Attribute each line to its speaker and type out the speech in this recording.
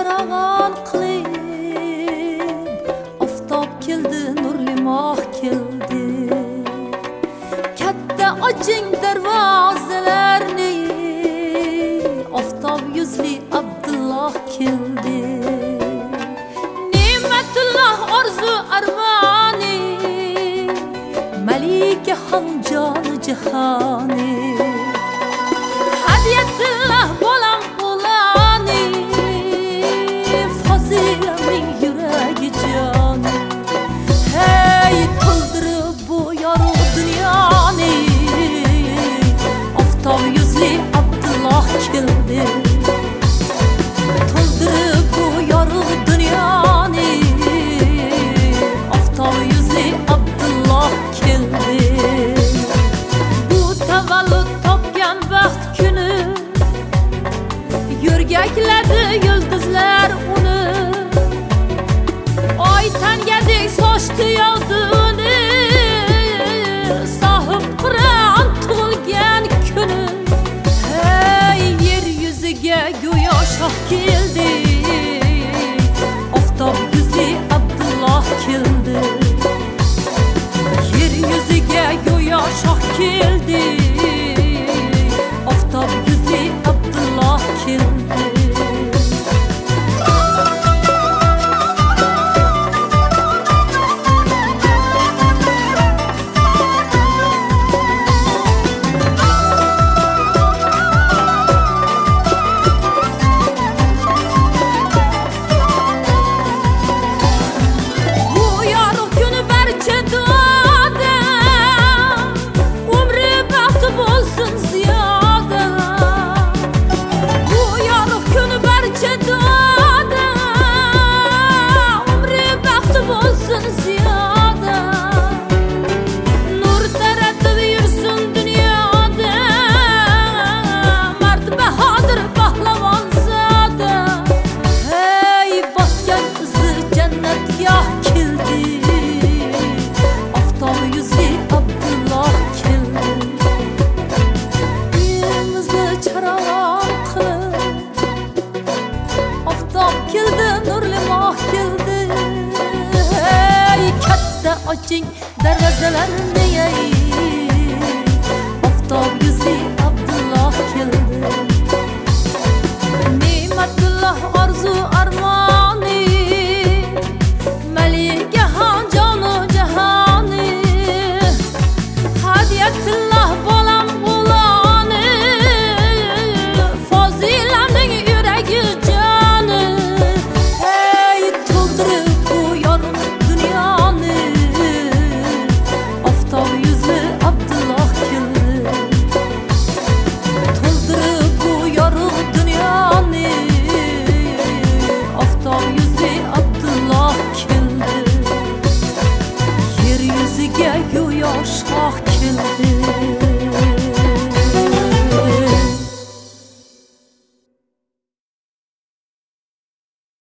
Speaker 1: charog'on qilib oftob keldi, nurli moh keldi. Katta oching darvozalarni, oftob yuzli Abdulloh keldi. Ne'matulloh orzu armoni, malika ham joni jahoni. Hadiyatulloh bolam bo'lani, fazilaning yuragi joni. Hey to'ldirib bu yorug' dunyoni, oftob yuzli Abdulloh keldi. To'ldirib bu yorug' dunyoni, oftob yuzli Abdulloh keldi. Bu tavallud topgan vaqt kuni, yurgakladi yulduzlar uni. Oy tangadek sochdi yog'duni, sohib Qur'on tug'ilgan kuni. Hey yer yuziga go'yo shoh keldi, oftob yuzli Abdulloh keldi. Yer yuziga go'yo shoh keldi, oftob yuzli Abdulloh keldi. Oching darvozalarni, oftob yuzli Abdulloh keldi. Ne'matulloh orzu armoni, malika ham jonu jahoni. Hadiyatulloh bolam bo'lani, fazilaning yuragi joni. Hey to'ldirib bu yorug' dunyoni, oftob yuzli Abdulloh keldi. To'ldirib bu yorug' dunyoni, oftob yuzli Abdulloh keldi. Yer yuziga go'yo shoh keldi.